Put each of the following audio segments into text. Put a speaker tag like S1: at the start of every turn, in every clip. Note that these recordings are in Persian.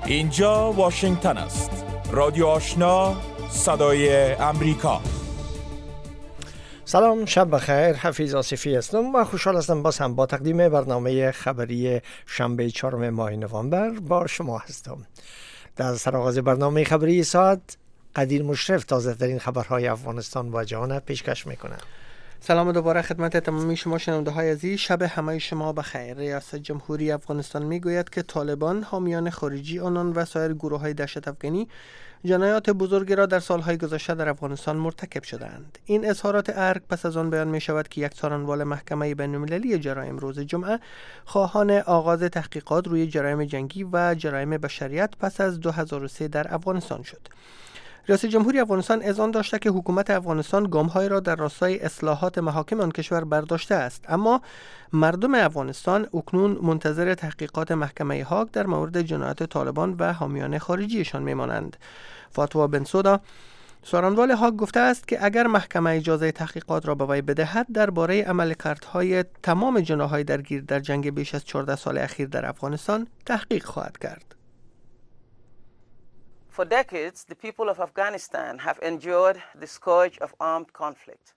S1: اینجا واشنگتن است. رادیو آشنا، صدای امریکا.
S2: سلام، شب بخیر. حفیظ آصفی هستم و خوشحال هستم باز هم با تقدیم برنامه خبری شنبه 4 ماه نوامبر با شما هستم. در سرآغاز برنامه خبری ساعت قدیر مشرف تازه ترین خبرهای افغانستان و جهان پیشکش میکنه.
S3: سلام دوباره خدمت تمامی شما شنونده های عزیز. شب همه شما بخیر. ریاست جمهوری افغانستان میگوید که طالبان، حامیان خارجی آنان و سایر گروه های دهشت افغانی جنایات بزرگی را در سالهای گذشته در افغانستان مرتکب شدند. این اظهارات ارگ پس از آن بیان می شود که یک سارنوال محکمه بین‌المللی جرایم روز جمعه خواهان آغاز تحقیقات روی جرایم جنگی و جرایم بشریت پس از 2003 در افغانستان شد. ریاست جمهوری افغانستان اذعان داشته که حکومت افغانستان گام‌های را در راستای اصلاحات محاکم آن کشور برداشته است، اما مردم افغانستان اکنون منتظر تحقیقات محکمه هاگ در مورد جنایات طالبان و حامیان خارجیشان میمانند. فاتوا بنسودا، سارنوال هاگ، گفته است که اگر محکمه اجازه تحقیقات را به وی بدهد درباره عملکردهای تمام جناح‌های درگیر در جنگ بیش از 14 سال اخیر در افغانستان تحقیق خواهد کرد.
S4: For decades, the people of Afghanistan have endured the scourge of armed conflict.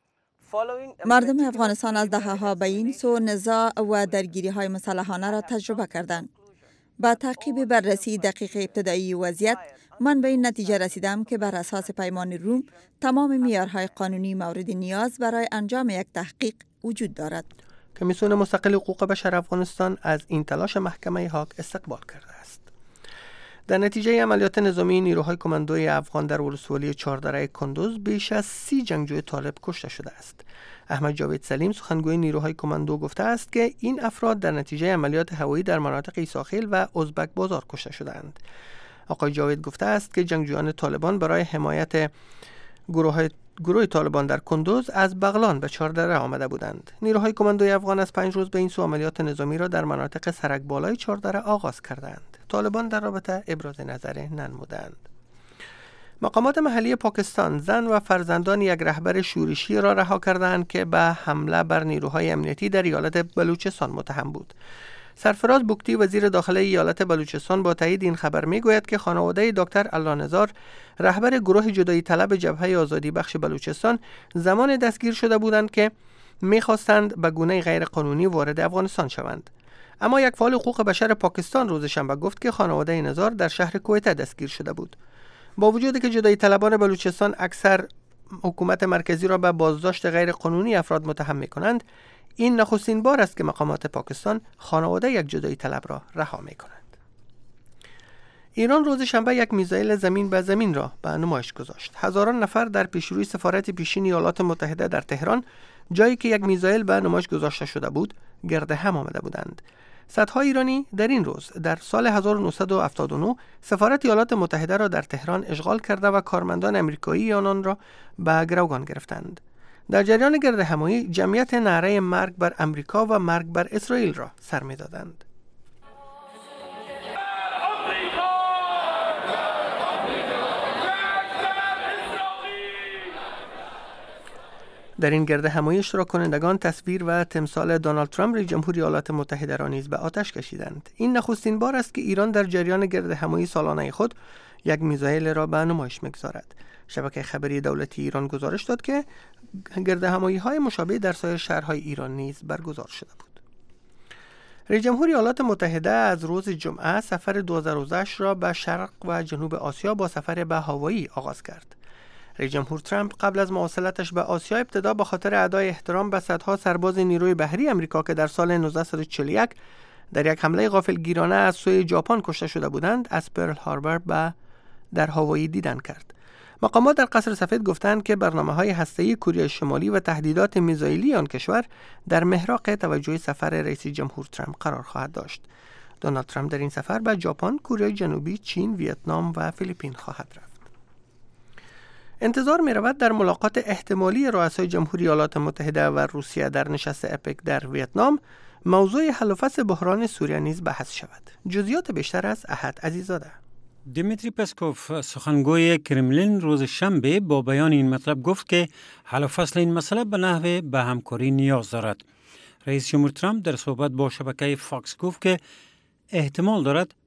S5: مردم افغانستان از دهه‌ها به این سو نزاع و درگیری‌های مسلحانه را تجربه کردند. با تعقیب بررسی دقیق ابتدایی وضعیت، من به این نتیجه رسیدم که بر اساس پیمان روم تمام معیارهای قانونی مورد نیاز برای انجام یک تحقیق وجود دارد.
S3: کمیسیون مستقل حقوق بشر افغانستان از این تلاش محکمه هاگ استقبال کرده است. در نتیجه عملیات نظامی نیروهای کماندوی افغان در ولسوالی چهاردره کندوز بیش از 30 جنگجوی طالب کشته شده است. احمد جاوید سلیم، سخنگوی نیروهای کماندو، گفته است که این افراد در نتیجه عملیات هوایی در مناطق عیساخیل و ازبک بازار کشته شدند. آقای جاوید گفته است که جنگجویان طالبان برای حمایت گروه طالبان در کندوز از بغلان به چهاردره آمده بودند. نیروهای کماندوی افغان از 5 روز به این سو عملیات نظامی را در مناطق سرک بالای چهاردره آغاز کردند. طالبان در رابطه ابراز نظر ننمودند. مقامات محلی پاکستان زن و فرزندان یک رهبر شورشی را رها کردند که به حمله بر نیروهای امنیتی در ایالت بلوچستان متهم بود. سرفراز بوکتی، وزیر داخلی ایالت بلوچستان، با تایید این خبر میگوید که خانواده دکتر الله‌نزار، رهبر گروه جدایی طلب جبهه آزادی بخش بلوچستان، زمان دستگیر شده بودند که میخواستند به گونه غیر قانونی وارد افغانستان شوند. اما یک فعال حقوق بشر پاکستان روز شنبه گفت که خانواده نزار در شهر کوئته دستگیر شده بود. با وجودی که جدایی طلبان بلوچستان اکثر حکومت مرکزی را به بازداشت غیر قانونی افراد متهم می‌کنند، این نخستین بار است که مقامات پاکستان خانواده یک جدایی طلب را رها می‌کنند. ایران روز شنبه یک میزایل زمین به زمین را به نمایش گذاشت. هزاران نفر در پیشروی سفارت پیشین ایالات متحده در تهران، جایی که یک میزایل به نمایش گذاشته شده بود، گرد هم آمده بودند. صدها ایرانی در این روز در سال 1979 سفارت ایالات متحده را در تهران اشغال کرده و کارمندان امریکایی آنان را به گروگان گرفتند. در جریان گرد همایی، جمعیت نعره مرگ بر امریکا و مرگ بر اسرائیل را سر می‌دادند. در این گرد همایی اشتراک کنندگان تصویر و تمثال دونالد ترامپ رئیس جمهوری ایالات متحده را نیز به آتش کشیدند. این نخستین بار است که ایران در جریان گرد همایی سالانه خود یک میزایل را به نمایش می‌گذارد. شبکه خبری دولتی ایران گزارش داد که گرد همایی‌های مشابه در سایر شهرهای ایران نیز برگزار شده بود. رئیس جمهوری ایالات متحده از روز جمعه سفر 12 روزش را به شرق و جنوب آسیا با سفر به هاوایی آغاز کرد. رئیس جمهور ترامپ قبل از مواصلتش به آسیا ابتدا به خاطر ادای احترام به صدها سرباز نیروی بحری آمریکا که در سال 1941 در یک حمله غافلگیرانه از سوی ژاپن کشته شده بودند از پرل هاربر در هاوایی دیدن کرد. مقامات در قصر سفید گفتند که برنامه‌های هسته‌ای کره شمالی و تهدیدات میزایلی آن کشور در محراق توجه سفر رئیس جمهور ترامپ قرار خواهد داشت. دونالد ترامپ در این سفر به ژاپن، کره جنوبی، چین، ویتنام و فیلیپین خواهد رفت. انتظار می رود در ملاقات احتمالی رؤسای جمهوری ایالات متحده و روسیه در نشست اپک در ویتنام موضوع حل و فصل بحران سوریه نیز بحث شود. جزئیات بیشتر از احد عزیزاده.
S6: دیمیتری پسکوف، سخنگوی کرملین، روز شنبه با بیان این مطلب گفت که حل و فصل این مسئله به نحو به همکاری نیاز دارد. رئیس جمهور ترامپ در صحبت با شبکه فاکس گفت که احتمال دارد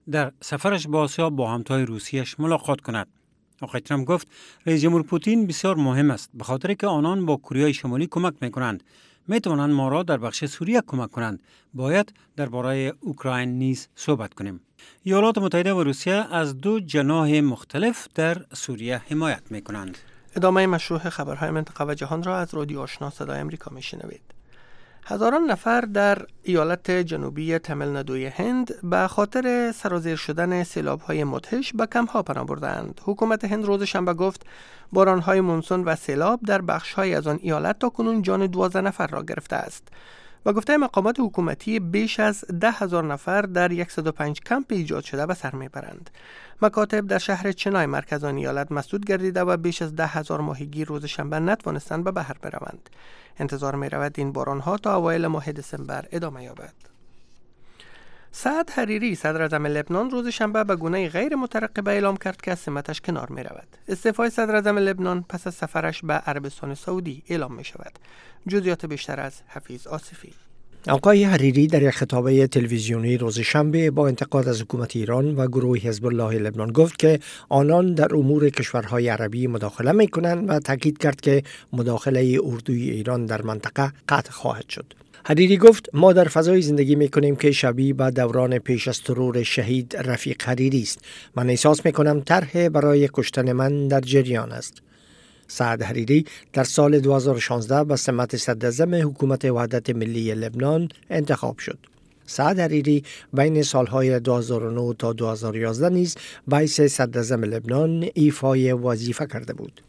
S6: در سفرش به آسیا با همتای روسیش ملاقات کند. آقای ترامپ گفت رئیس جمهور پوتین بسیار مهم است به خاطر که آنان با کره شمالی کمک میکنند. میتوانند ما را در بخش سوریه کمک کنند. باید درباره اوکراین نیز صحبت کنیم. ایالات متحده و روسیه از دو جناح مختلف در سوریه حمایت میکنند.
S3: ادامه مشروع خبرهای منطقه و جهان را از رادیو آشنا صدای امریکا میشنوید. هزاران نفر در ایالت جنوبی تامل نادوی هند به خاطر سرازیر شدن سیلاب‌های مدهش به کمپ‌ها پناه بردند. حکومت هند روز شنبه گفت باران‌های مونسون و سیلاب در بخش‌های از آن ایالت تاکنون جان 12 نفر را گرفته است. با گفته مقامات حکومتی بیش از 10,000 نفر در 105 کمپ ایجاد شده به سر میبرند. مکاتب در شهر چنای مرکز آن ایالت مسدود گردیده و بیش از 10,000 ماهیگیر روز شنبه نتوانستند به بحر بروند. انتظار می رود این بارانها تا اوایل ماه دسامبر ادامه یابد. سعد حریری صدر اعظم لبنان روز شنبه به گونه غیر مترقبه اعلام کرد که از سمتش کنار می رود. استعفای صدر اعظم لبنان پس از سفرش به عربستان سعودی اعلام می شود. جزئیات بیشتر از حفیظ آصفی.
S2: آقای حریری در یک خطاب تلویزیونی روز شنبه با انتقاد از حکومت ایران و گروه حزب الله لبنان گفت که آنان در امور کشورهای عربی مداخله می کنند و تاکید کرد که مداخله اردوی ایران در منطقه قطع خواهد شد. حریری گفت ما در فضای زندگی می کنیم که شبیه به دوران پیش از ترور شهید رفیق حریری است. من احساس می کنم طرح برای کشتن من در جریان است. سعد حریری در سال 2016 به سمت صدراعظم حکومت وحدت ملی لبنان انتخاب شد. سعد حریری بین سالهای 2009 تا 2011 نیز به حیث صدراعظم لبنان ایفای وظیفه کرده بود.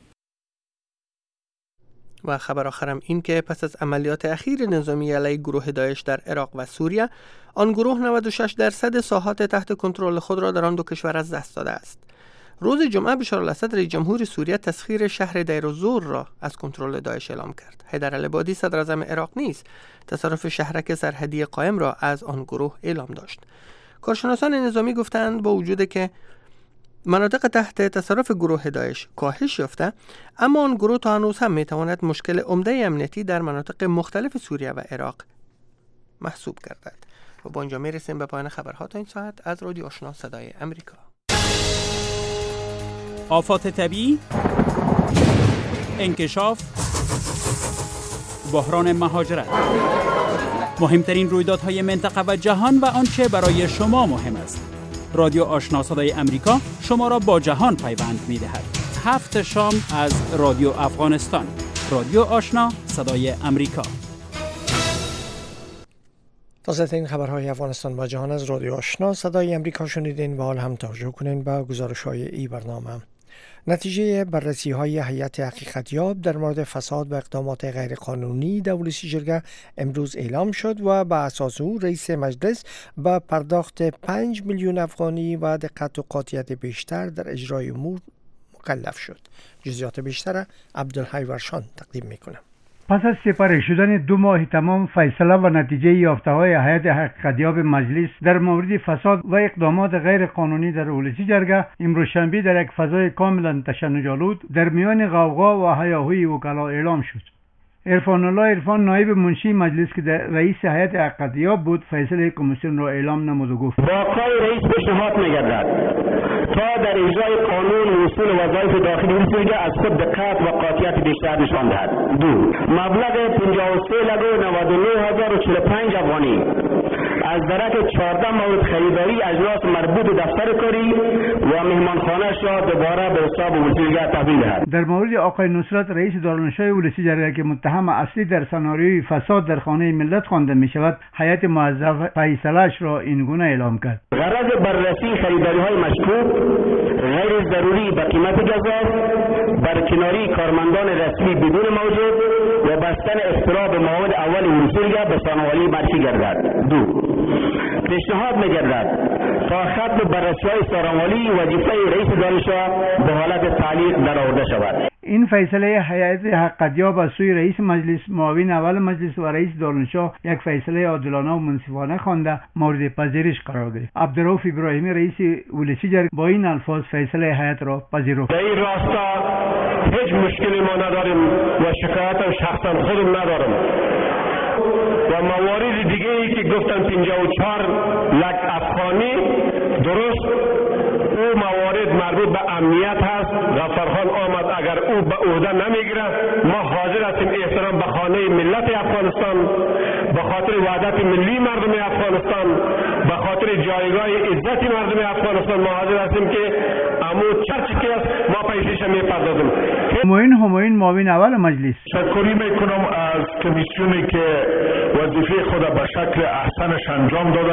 S3: و خبر آخرم این که پس از عملیات اخیر نظامی علیه گروه داعش در عراق و سوریه، آن گروه 96% ساحات تحت کنترل خود را در آن دو کشور از دست داده است. روز جمعه بشار الاسد رئیس جمهور سوریه تسخیر شهر دیر الزور را از کنترل داعش اعلام کرد. حیدر العبادی صدر اعظم عراق نیز تصرف شهرک سرحدی قائم را از آن گروه اعلام داشت. کارشناسان نظامی گفتند با وجود که مناطق تحت تصرف گروه داعش کاهش یافته، اما آن گروه تا هنوز هم میتواند مشکل عمده امنیتی در مناطق مختلف سوریه و عراق محسوب گردد. و با اینجا میرسیم به پایان خبرها تا این ساعت از رادیو آشنا صدای امریکا.
S1: آفات طبیعی، انکشاف، بحران مهاجرت، مهمترین رویدادهای منطقه و جهان و آنچه برای شما مهم است. رادیو آشنا صدای امریکا شما را با جهان پیوند می‌دهد. 7 شام از رادیو افغانستان. رادیو آشنا صدای امریکا.
S2: تازه‌ترین خبرهای افغانستان و جهان از رادیو آشنا صدای امریکا شنیدین و حال هم توجه کنین به گزارش‌های این برنامه. نتیجه بررسی‌های هیئت حقیقتیاب در مورد فساد و اقدامات غیرقانونی دولتی جرگه امروز اعلام شد و به اساس او رئیس مجلس با پرداخت 5 میلیون افغانی و دقت و قاطعیت بیشتر در اجرای امور مکلف شد. جزئیات بیشتر عبدالحی ورشان تقدیم میکنه.
S7: پس از سپری شدن 2 ماه تمام فیصله و نتیجه یافته‌های هیئت حقیقتیاب مجلس در مورد فساد و اقدامات غیر قانونی در ولسی جرگه امروز شنبه در یک فضای کاملا تشنج‌آلود در میان غوغا و هیاهوی وکلا اعلام شد. عرفان الله عرفان نایب منشی مجلس که رئیس هیئت حقیقتیاب بود فیصله کمیسیون را اعلام نمود و گفت
S8: واقعی رئیس پیشنهاد می‌گردد تا در اجرای قانون و اصول وظایف داخلی ولسی از خود دقت و قاطعیت بیشتر نشان دهد. 2. مبلغ 53,99,045 افغانی از درک 14 مورد خریداری اجناس مربوط به دفتر کاری و مهمانخانه را دوباره به حساب ولسی تحویل دهد.
S7: در مورد آقای نصرت رئیس دارالانشای ولسی جرگه که متهم اصلی در سناریوی فساد در خانه ملت خوانده می شود، هیئت موظف فیصله‌اش را این گونه اعلام کرد.
S8: غرض بررسی خریداری‌های مشکوک غیر ضروری به قیمت گزاف، برکناری کارمندان رسمی بدون موجب و بستن اختراع به مواد اول ولسی به ثانویه معرفی گردد. 2. پیشنهاد می‌گردد تا ختم بررسی‌های ثانویه وظیفه رئیس دانشگاه به حالت تعلیق درآورده شود.
S7: این فیصله هیئت حقیقتیاب از سوی رئیس مجلس، معاون اول مجلس و رئیس دانشگاه یک فیصله عادلانه و منصفانه خوانده مورد پذیرش قرار گرفت. عبدالرؤوف ابراهیمی رئیس ولسی جرگه با این الفاظ فیصله هیئت را پذیرفت.
S8: در این راستا هیچ مشکلی ما نداریم و شکایت هم شخصا خودم ندارم و موارد دیگه ای که گفتن 54 لک افغانی درست
S9: امنیت هست. غفارخان آمد، اگر او به عهده نمیگیره ما حاضر هستیم احترام به خانه ملت افغانستان، به خاطر وحدت ملی مردم افغانستان، به خاطر جایگاه عزت مردم افغانستان ما حاضر هستیم که امو چرچی که است ما پیشش میپردازیم.
S7: همایون معاون اول مجلس:
S10: تشکری میکنم از کمیسیونی که وظیفه خود به شکل احسنش انجام داده،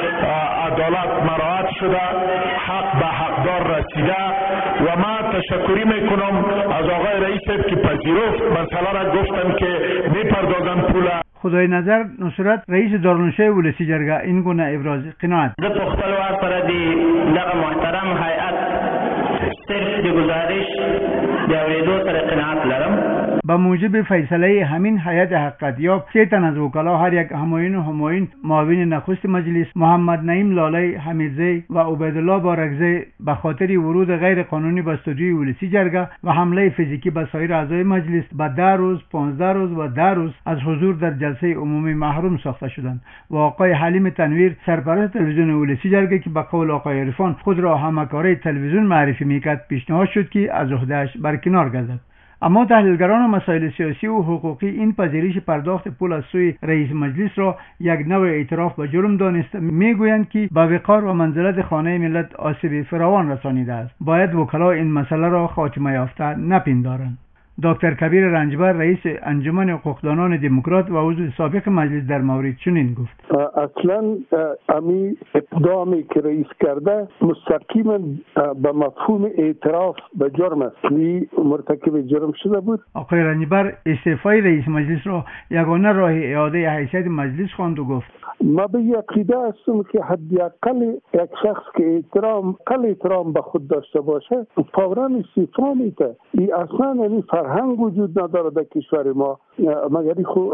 S10: عدالت مراعات شده، حق به حقدار رسیده و من تشکری میکنم از آقای رئیس که پذیرفت مسئله را، گفتن که میپردازن پول.
S7: خدای نظر نصرت رئیس دارالنشست ولسی جرگه این گونه ابراز قناعت:
S8: د خپل وخت پر دی دغه محترم هیئت صرف د گزارش د اوریدو سره قناعت لرم.
S7: با موجب فیصله همین هیئت حقیقتیاب 3 تن از وکلا هر یک همایون معاون نخست مجلس، محمد نعیم لاله حمیدزی و عبیدالله بارکزی به خاطر ورود غیر قانونی به استودیوی ولسی جرگه و حمله فیزیکی به سایر اعضای مجلس به 10 روز، 15 روز و 10 روز از حضور در جلسه عمومی محروم ساخته شدند و آقای حلیم تنویر سرپرست تلویزیون ولسی جرگه که به قول آقای عرفان خود را همکاره تلویزیون معرفی میکرد پیشنهاد شد که از عهده‌اش برکنار گردد. اما تحلیلگران مسائل سیاسی و حقوقی این پذیرش پرداخت پول از سوی رئیس مجلس را یک نوع اعتراف به جرم دانسته میگویند که به وقار و منزلت خانه ملت آسیب فراوان رسانیده است. باید وکلا این مسئله را خاتمه یافته نپندارند. دکتر کبیر رنجبر رئیس انجمن حقوقدانان دموکرات و عضو سابق مجلس در مورد چنین گفت:
S11: اصلا امی اقدامی که رئیس کرده مستقیما به مفهوم اعتراف به جرم است، مرتکب جرم شده بود.
S7: آقای رنجبر استعفای رئیس مجلس را یگانه راه اعاده حیثیت مجلس خواند و گفت:
S11: ما به عقیده هستم که حداقل یک شخص که احترام به خود داشته باشه فوراً استعفا میده. این اصلا این فرهنگ وجود نداره در کشور ما، مگر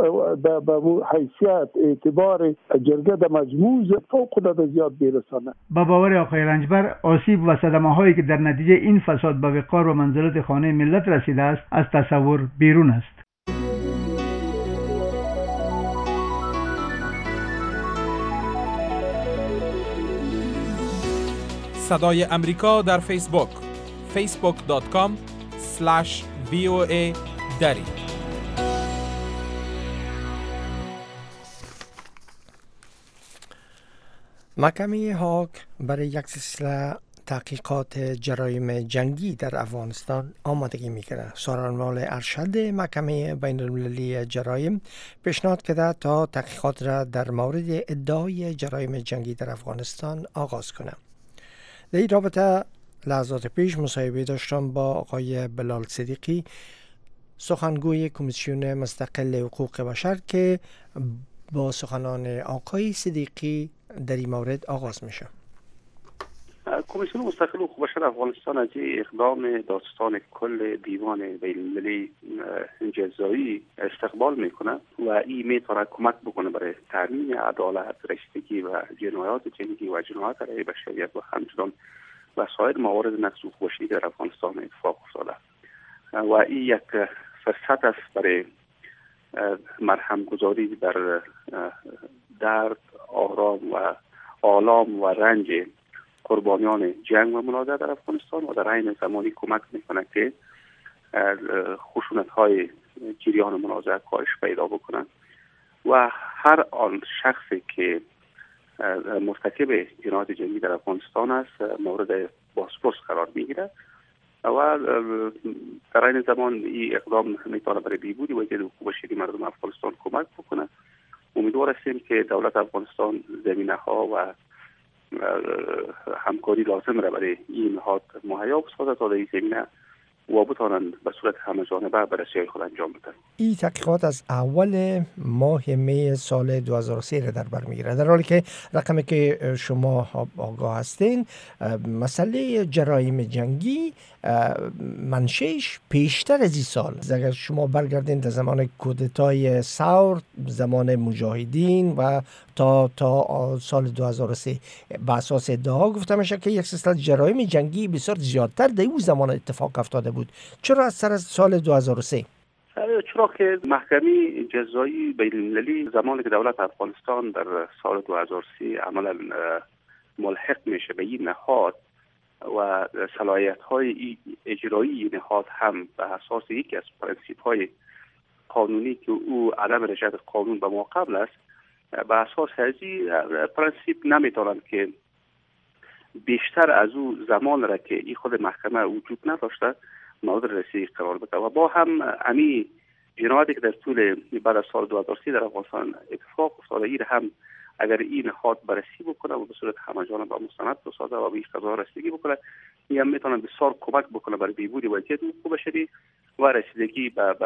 S11: به حیثیت اعتبار جرگه در مجموع فوق العاده زیاد برسانه.
S7: با باور آقای رنجبر آسیب و صدمه هایی که در نتیجه این فساد به وقار و منزلت خانه ملت رسیده است از تصور بیرون است.
S12: صدای امریکا در فیسبوک facebook.com/VOA دری.
S2: محکمه هاگ برای یک سلسله تحقیقات جرایم جنگی در افغانستان آمادگی میکنه. سخنران ارشد محکمه بین المللی جرایم پیشنهاد کرده تا تحقیقات را در مورد ادعای جرایم جنگی در افغانستان آغاز کنه. در این رابطه لحظات پیش مصاحبه داشتم با آقای بلال صدیقی، سخنگوی کمیسیون مستقل حقوق بشر، که با سخنان آقای صدیقی در این مورد آغاز میشه.
S13: کمیسیون مستقل حقوق بشر افغانستان از اقدام دادستان کل دیوان بین‌المللی جزایی استقبال میکنه و این میتونه کمک بکنه برای تامین عدالت، رسیدگی و جنایات جنگی و جنایات علیه بشریت و همچنان و سایر موارد نقض حقوق بشری در افغانستان اتفاق افتاده و این یک فرصت است برای مرهم گذاری بر درد، آرام و آلام و رنج قربانیان جنگ و منازعه در افغانستان و در عین زمانی کمک میکنه که خشونت‌های جریان منازعه کاهش پیدا بکنند و هر آن شخصی که مرتکب جنایت جنگی در افغانستان است مورد بازپرس قرار میگیره و در این زمان این اقدام میتونه برای بهبود وضعیت حقوق بشری مردم افغانستان کمک بکنه. امیدوار هستیم که دولت افغانستان زمینه‌ها و همکاری لازم را برای این نهاد مهیا بسازد تا در این زمینه و بتوانند به صورت همه‌جانبه بررسی خود انجام بدن.
S2: این تحقیقات از اول ماه می سال 2003 را در بر میگیره، در حالی که رقمی که شما آگاه هستین مسئله جرایم جنگی منشأش پیشتر از این سال. اگر شما برگردین در زمان کودتای ثور، زمان مجاهدین و تا سال 2003 به اساس ادعا گفته میشه که یک سلسله جرایم جنگی بسیار زیادتر در اون زمان اتفاق افتاده بود. چرا از سال 2003؟
S13: چرا که محکمه جزایی بین‌المللی زمانی که دولت افغانستان در سال 2003 عملا ملحق میشه به این نهاد و صلاحیت‌های اجرایی نهاد هم به اساس یکی از پرنسیپ‌های قانونی که او عدم رجعت قانون به ما قبل است، به اساس هذی پرنسیپ نمی‌توانند که بیشتر از او زمان را که این خود محکمه وجود نداشته مورد رسیدگی قرار بده و با هم امی جنایتی که در طول بعد از سال 2003 در افغانستان اتفاق افتاده این هم اگر این نهاد بررسی بکنه و به صورت همه‌جانبه و مستند بسازه و به این قضا رسیدگی بکنه، این هم میتونه بسیار کمک بکنه برای بهبود وضعیت حقوق بشری و رسیدگی به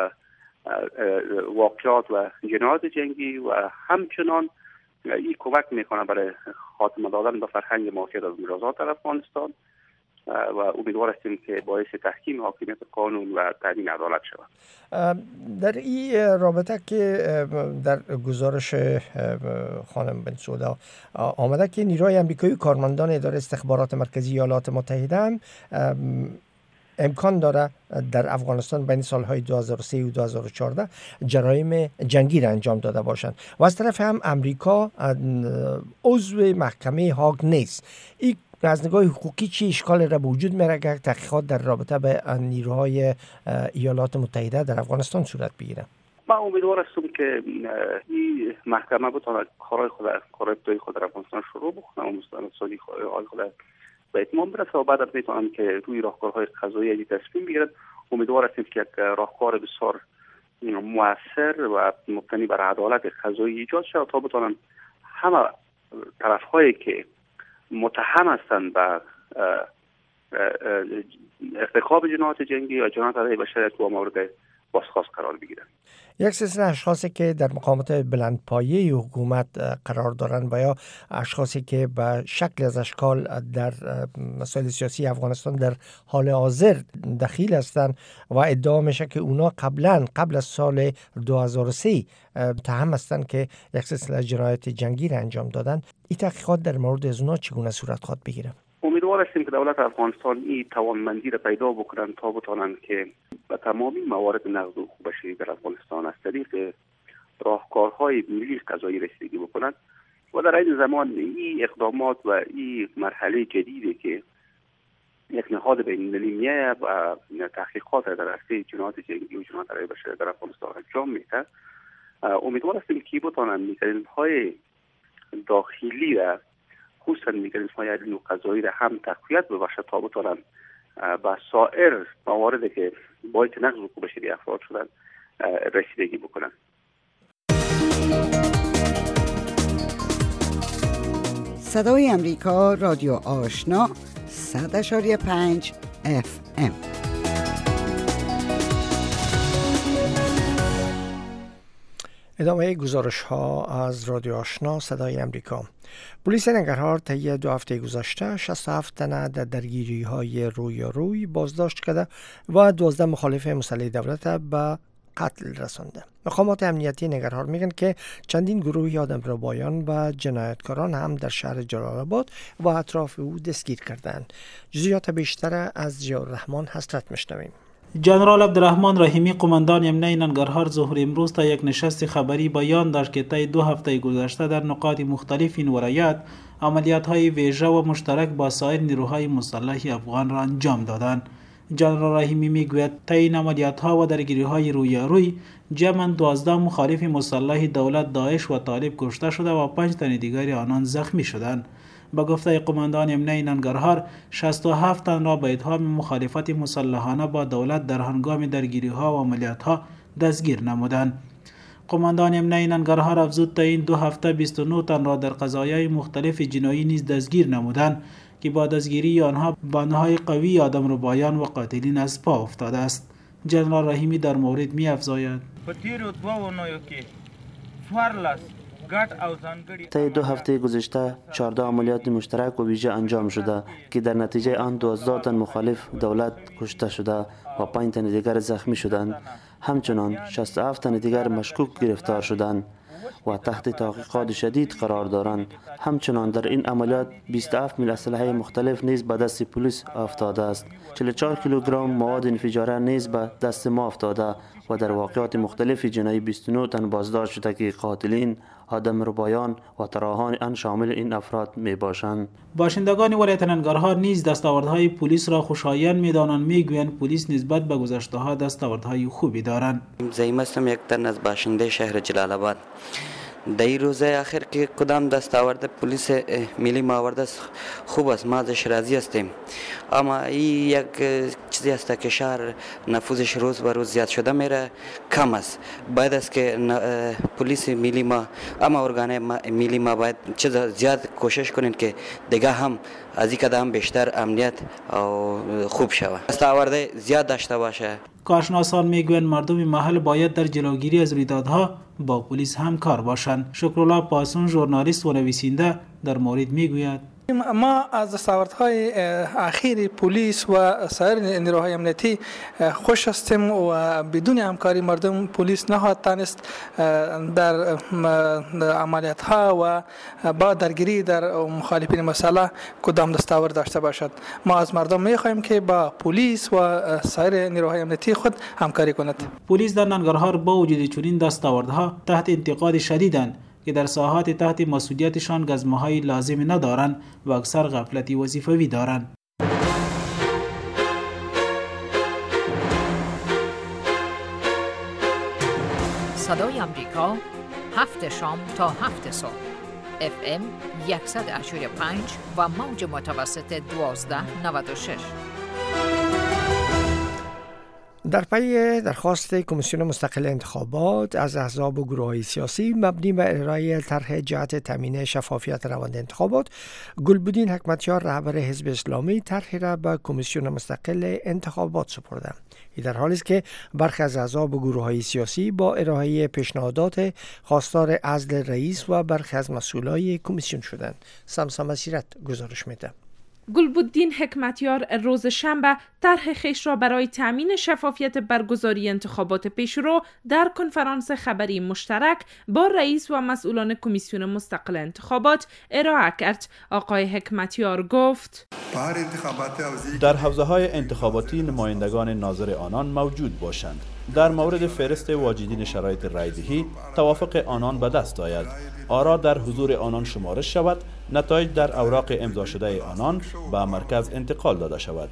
S13: واقعات و جنایات جنگی و همچنان این کمک میکنه برای خاتمه دادن به فرهنگ معافیت از مجازات در افغانستان و امیدوار هستیم که باعث تحکیم حاکمیت قانون و تامین عدالت شود.
S2: در این رابطه که در گزارش خانم بنسودا آمده که نیروهای آمریکایی کارمندان اداره استخبارات مرکزی ایالات متحده هم امکان داره در افغانستان بین سالهای 2003 و 2014 جرایم جنگی را انجام داده باشند و از طرف هم امریکا عضو محکمه هاگ نیست. این از نگاه حقوقی چی اشکال را به وجود میاره که تحقیقات در رابطه به نیروهای ایالات متحده در افغانستان صورت بگیره؟
S13: من امیدوار هستم که این محکمه بتواند کارهای خود در افغانستان شروع بکنه و مستندسازی خود به اتمام برسه و بعد میتونم که روی راهکارهای قضایی تصمیم بگیرد. امیدوار هستیم که یک راهکار بسیار مؤثر و مبتنی بر عدالت قضایی ایجاد شود تا بتونن همه طرف‌هایی که متهم هستند به ارتکاب جنایات جنگی یا جنایات علیه بشریت و مورد بازخواست قرار بگیرند.
S2: یک سلسله اشخاصی که در مقامات بلندپایه حکومت قرار دارند و یا اشخاصی که به شکل از اشکال در مسائل سیاسی افغانستان در حال حاضر دخیل هستند و ادعا میشه که اونا قبل از سال 2003 متهم هستند که یک سلسله جنایات جنگی را انجام دادن. این تحقیقات در مورد از اونا چگونه صورت خواهد بگیره؟
S13: امیدوار هستیم که دولت افغانستان این توانمندی را پیدا بکنند تا بتوانند که به تمامی موارد نقض حقوق بشری در افغانستان از طریق راهکارهای ملی قضایی رسیدگی بکنند و در این زمان این اقدامات و این مرحله جدیدی که یک نهاد بین‌المللی میاد و تحقیقات در عرصه جنایات جنگی و جنایات علیه بشریت در افغانستان انجام میده، امیدوار هستیم که بتوانند مکانیزم‌های داخلی را خصوصا مکانیزم‌های عدلی و قضایی را هم تقویت ببخشد تا بتوانند با سایر مواردی که باعث نقض حقوق بشری افراد شدن رسیدگی بکنند.
S14: صدای امریکا رادیو آشنا 100.5 FM.
S2: ادامه گزارش ها از رادیو آشنا صدای امریکا. پلیس ننگرهار طی 2 هفته گذشته 67 تن در درگیری های روی بازداشت کرده و 12 مخالف مسلح دولت به قتل رسانده. مقامات امنیتی ننگرهار میگن که چندین گروه آدمربایان و جنایتکاران هم در شهر جلال آباد و اطراف او دستگیر کردند. جزئیات بیشتر از ضیاءالرحمن حضرت میشنویم.
S15: جنرال عبدالرحمن رحیمی قماندان امنیه ننگرهار ظهر امروز تا یک نشست خبری بیان داشت که طی 2 هفته گذشته در نقاط مختلف این ولایت عملیات‌های ویژه و مشترک با سایر نیروهای مسلح افغان را انجام دادند. جنرال رحیمی میگوید طی این عملیات‌ها و درگیری‌های روی جمعاً 12 مخالف مسلح دولت داعش و طالب کشته شده و 5 تن دیگر آنان زخمی شدند. با گفته قماندان امنیه ننگرهار 67 تن را به اتهام مخالفت مسلحانه با دولت در هنگام درگیری‌ها و عملیات‌ها دستگیر نمودند. قماندان امنیه ننگرهار افزود تا این 2 هفته 29 تن را در قضایای مختلف جنایی نیز دستگیر نمودند که با دستگیری آنها بانه‌های قوی آدمربایان و قاتلین از پا افتاده است. جنرال رحیمی در مورد می‌افزاید:
S16: طی 2 هفته گذشته 14 عملیات مشترک و ویژه انجام شده که در نتیجه آن 12 تن مخالف دولت کشته شده و 5 تن دیگر زخمی شدند. همچنان 67 تن دیگر مشکوک گرفتار شدند و تحت تحقیقات شدید قرار دارند. همچنان در این عملیات 27 میل اسلحه مختلف نیز به دست پلیس افتاده است. 44 کیلوگرم مواد انفجاره نیز به دست ما افتاده و در واقعات مختلف جنایی 29 تن بازداشت شده که قاتلین آدم ربایان و تراهان آن شامل این افراد می باشند.
S15: باشندگان ولایت ننگرهار نیز دستاوردهای پلیس را خوشایند می‌دانند. میگویند پلیس نسبت به گذشته‌ها دستاوردهای خوبی دارند.
S17: زعیم هستم یک تن از باشنده شهر جلال آباد. در این روزه آخر که کدام دستاورد پلیس ملی ما آورده خوب است، ما ازش راضی هستیم. اما این یک چیزی است که شهر نفوذش روز به روز زیاد شده میره، کم است. باید است که پلیس ملی ما، اما ارگان ملی ما باید چیز زیاد کوشش کنین که دیگه هم از این قدم بیشتر امنیت و خوب شود. دستاورد زیاد داشته باشه.
S15: کارشناسان میگویند مردم محل باید در جلوگیری از رویدادها با پلیس همکار باشند. شکرالله پاسون ژورنالیست و نویسنده در مورد میگوید
S18: ما از دستاوردهای اخیر پلیس و سایر نیروهای امنیتی خوش هستیم و بدون همکاری مردم پلیس نخواهد توانست در عملیات ها و با درگیری در مخالفین مسئله کدام دستاورد داشته باشد. ما از مردم میخواهیم که با پلیس و سایر نیروهای امنیتی خود همکاری کند.
S15: پلیس در ننگرهار با وجود چنین دستاوردها تحت انتقاد شدیدند که در ساحات تحت مسئولیتشان گزمه‌های لازم ندارند و اکثر غفلتی وظیفوی دارند.
S19: صدای آمریکا 7 شام تا 7 صبح FM 100.5 و موج متوسط 1296.
S2: در پی درخواست کمیسیون مستقل انتخابات از احزاب و گروه‌های سیاسی مبنی بر ارائه طرح جهت تامین شفافیت روند انتخابات، گلبدین حکمتیار رهبر حزب اسلامی طرحی را به کمیسیون مستقل انتخابات سپرده. این در حالی است که برخی از احزاب و گروه‌های سیاسی با ارائه پیشنهادات خواستار عزل رئیس و برخی از مسئولای کمیسیون شدند. سمسم مسیرت گزارش میده.
S20: گلبدین حکمتیار روز شنبه طرح خویش را برای تامین شفافیت برگزاری انتخابات پیشرو در کنفرانس خبری مشترک با رئیس و مسئولان کمیسیون مستقل انتخابات ارائه کرد. آقای حکمتیار گفت:
S21: در حوزه‌های انتخاباتی نمایندگان ناظر آنان موجود باشند. در مورد فهرست واجدین شرایط رایدهی توافق آنان به دست آید، آرا در حضور آنان شمارش شود، نتایج در اوراق امضا شده آنان به مرکز انتقال داده شود.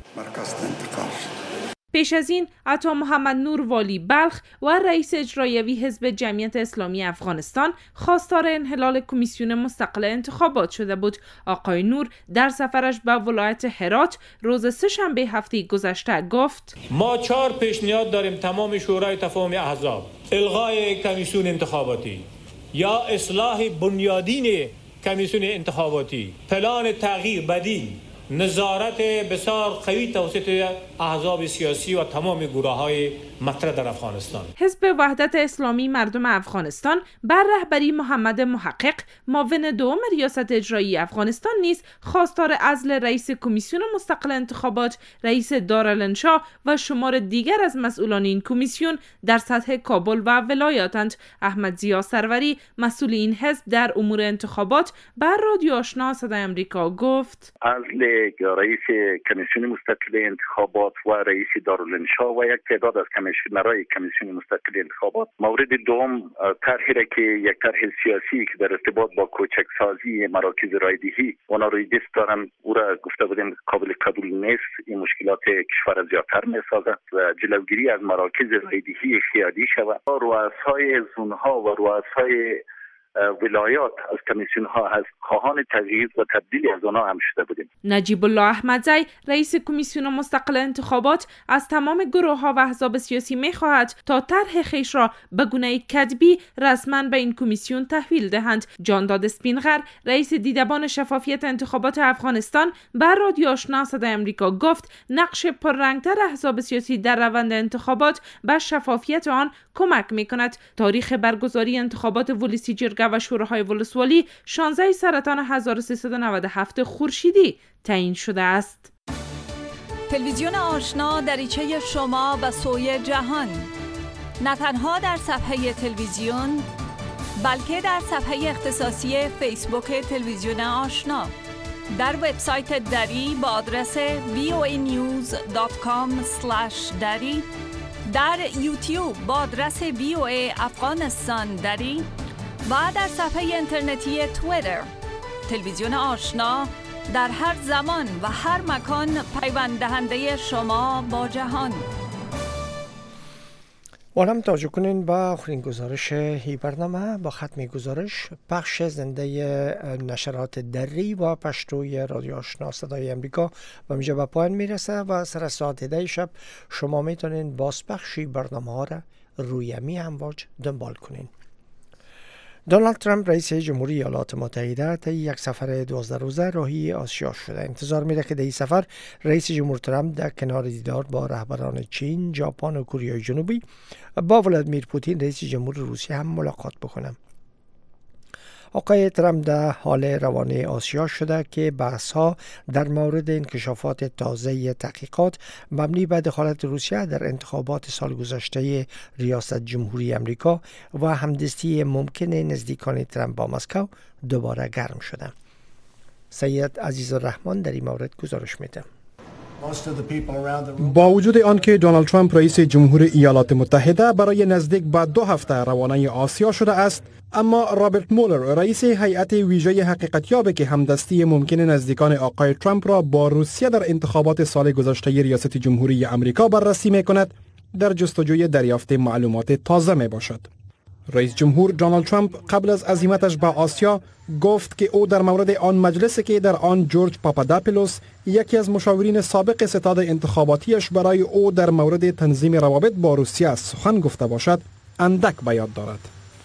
S20: پیش از این عطا محمد نور والی بلخ و رئیس اجرایوی حزب جمعیت اسلامی افغانستان خواستار انحلال کمیسیون مستقل انتخابات شده بود. آقای نور در سفرش به ولایت هرات روز سه‌شنبه هفته گذشته گفت:
S22: ما 4 پیشنهاد داریم تمام شورای تفاهم احزاب: الغای کمیسیون انتخاباتی یا اصلاح بنیادین کمیسیون انتخاباتی، پلان تغییر بدیل، نظارت بسیار قوی توسط احزاب سیاسی و تمام گروه‌های مطرح در افغانستان.
S20: حزب وحدت اسلامی مردم افغانستان بر رهبری محمد محقق معاون دوم ریاست اجرایی افغانستان نیز خواستار عزل رئیس کمیسیون مستقل انتخابات، رئیس دارالانشا و شمار دیگر از مسئولان این کمیسیون در سطح کابل و ولایاتند. احمد ضیا سروری مسئول این حزب در امور انتخابات بر رادیو آشنا صدای آمریکا گفت:
S23: عزل رئیس کمیسیون مستقل انتخابات و رئیس دارالانشا و یک تعداد از کمیشنرهای کمیسیون مستقل انتخابات. مورد دوم طرحی را که یک طرح سیاسی که در ارتباط با کوچکسازی مراکز رایدهی اونا روی دست دارن، او را گفته بودیم قابل قبول نیست. این مشکلات کشور زیادتر میسازد و جلوگیری از مراکز رایدهی خیادی شود. رؤسای زونها و رؤسای ولایات از کمیسیون ها از خواهان تغییر و تبدیل از آنها هم شده بودیم.
S20: نجیب الله احمدزی رئیس کمیسیون مستقل انتخابات از تمام گروه ها و احزاب سیاسی می خواهد تا طرح خویش را به گونه کتبی رسما به این کمیسیون تحویل دهند. جانداد اسپینغر رئیس دیدبان شفافیت انتخابات افغانستان بر رادیو آشنا صدای آمریکا گفت: نقش پررنگتر احزاب سیاسی در روند انتخابات به شفافیت آن کمک می کند. تاریخ برگزاری انتخابات ولسی جرگه و شوراهای ولسوالی 16 سرطان 1397 خورشیدی تعیین شده است.
S5: تلویزیون آشنا دریچه شما به سوی جهان، نه تنها در صفحه تلویزیون بلکه در صفحه اختصاصی فیسبوک تلویزیون آشنا، در وبسایت دری با آدرس voanews.com/dari، در یوتیوب با آدرس VOA افغانستان دری
S19: و در صفحه اینترنتی توییتر. تلویزیون آشنا در هر زمان و هر مکان پیوند دهنده شما با جهان.
S2: هم توجه کنین با آخرین گزارش هی برنامه. با ختم گزارش پخش زنده نشرات دری و پشتوی رادیو آشنا صدای امریکا و اینجا به پایان میرسه و سر ساعت 10 شب شما میتونین بازپخشی برنامه ها را روی می امواج دنبال کنین. دونالد ترامپ رئیس جمهوری ایالات متحده طی یک سفر 12 روزه راهی آسیا شده. انتظار میره که در این سفر رئیس جمهور ترامپ در کنار دیدار با رهبران چین، ژاپن و کره جنوبی با ولادیمیر پوتین رئیس جمهور روسیه هم ملاقات بکنه. آقای ترامپ در حال روانه آسیا شده که بحث‌ها در مورد انکشافات تازه تحقیقات مبنی بر دخالت روسیه در انتخابات سال گذشته ریاست جمهوری امریکا و همدستی ممکن نزدیکان ترامپ با مسکو دوباره گرم شده. سید عزیزالرحمن در این مورد گزارش میده.
S3: با وجود آنکه دونالد ترامپ رئیس جمهور ایالات متحده برای نزدیک به 2 هفته روانه آسیا شده است، اما رابرت مولر رئیس هیئت ویژه حقیقتیابی که همدستی ممکن نزدیکان آقای ترامپ را با روسیه در انتخابات سال گذشته ریاست جمهوری امریکا بررسی می‌کند، در جستجوی دریافت معلومات تازه میباشد. رئیس جمهور دونالد ترامپ قبل از عزیمتش به آسیا گفت که او در مورد آن مجلسی که در آن جورج پاپاداپولوس یکی از مشاورین سابق ستاد انتخاباتیش برای او در مورد تنظیم روابط با روسیه سخن گفته باشد اندک به یاد دارد.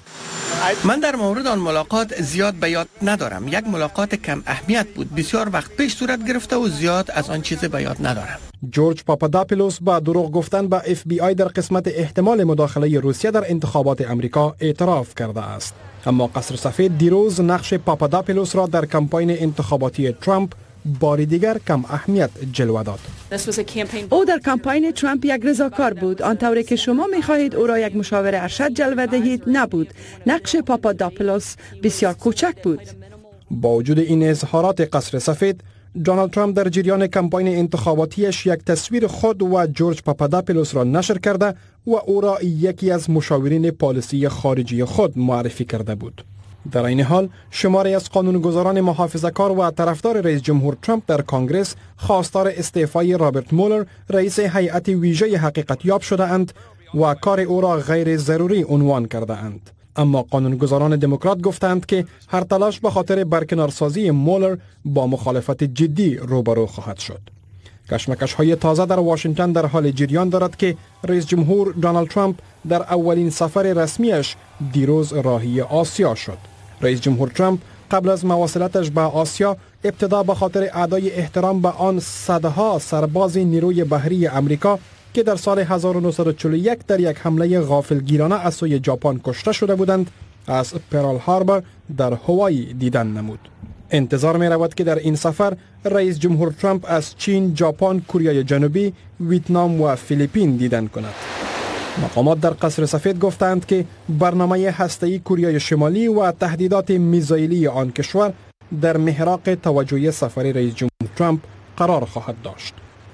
S4: من در مورد آن ملاقات زیاد به یاد ندارم. یک ملاقات کم اهمیت بود. بسیار وقت پیش صورت گرفته و زیاد از آن چیز به یاد ندارم.
S3: جورج پاپاداپولوس با دروغ گفتن به FBI در قسمت احتمال مداخله روسیه در انتخابات امریکا اعتراف کرده است. اما قصر سفید دیروز نقش پاپاداپولوس را در کمپاین انتخاباتی ترامپ باری دیگر کم اهمیت جلوه داد.
S6: او در کمپاین ترامپ یک رضاکار بود، آنطوری که شما می‌خواهید او را یک مشاور ارشد جلوه دهید نبود. نقش پاپاداپولوس بسیار کوچک بود.
S3: با وجود این اظهارات قصر سفید، دونالد ترامپ در جریان کمپاین انتخاباتیش یک تصویر خود و جورج پاپاداپولوس را نشر کرده و او را یکی از مشاورین پالیسی خارجی خود معرفی کرده بود. در این حال شماری از قانونگذاران محافظه‌کار و طرفدار رئیس جمهور ترامپ در کنگره خواستار استعفای رابرت مولر رئیس هیئت ویژه حقیقتیاب شده اند و کار او را غیر ضروری عنوان کرده اند. اما قانونگذاران دموکرات گفتند که هر تلاش به خاطر برکنارسازی مولر با مخالفت جدی روبرو خواهد شد. کشمکش‌های تازه در واشنگتن در حال جریان دارد که رئیس جمهور دونالد ترامپ در اولین سفر رسمیش دیروز راهی آسیا شد. رئیس جمهور ترامپ قبل از مواصلتش به آسیا ابتدا به خاطر ادای احترام به آن صدها سرباز نیروی بحری امریکا که در سال 1941 در یک حمله غافلگیرانه از سوی ژاپن کشته شده بودند از پرل هاربر در هوایی دیدن نمود. انتظار می رود که در این سفر رئیس جمهور ترامپ از چین، ژاپن، کره جنوبی، ویتنام و فیلیپین دیدن کند. مقامات در قصر سفید گفتند که برنامه هسته‌ای کره شمالی و تهدیدات میزایلی آن کشور در محراق توجه سفر رئیس جمهور ترامپ قرار خواهد داشت.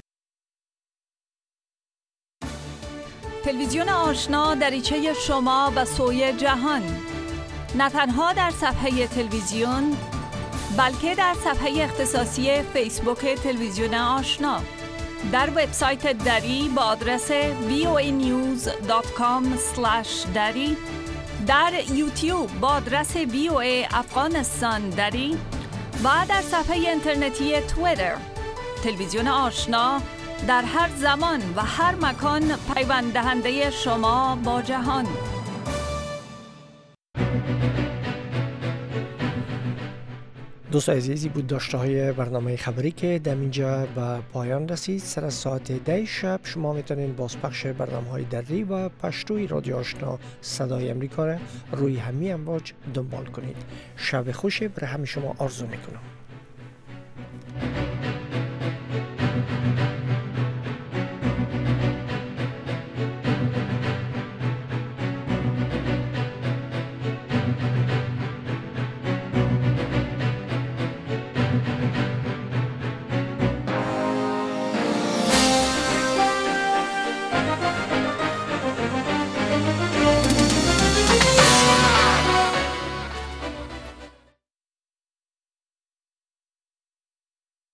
S19: تلویزیون آشنا دریچه شما به سوی جهان، نه تنها در صفحه تلویزیون بلکه در صفحه اختصاصی فیسبوک تلویزیون آشنا، در وبسایت دری با آدرس voanews.com/dari، در یوتیوب با آدرس VOA افغانستان دری و در صفحه اینترنتی توییتر. تلویزیون آشنا در هر زمان و هر مکان پیوند دهنده شما با جهان.
S2: دوست عزیزی بود داشته های برنامه خبری که در اینجا به پایان رسید. سر ساعت 10 شب شما میتونین بازپخش برنامه های دری و پشتوی رادیو آشنا صدای امریکا را روی همین امواج دنبال کنید. شب خوشی برای همه شما آرزو میکنم.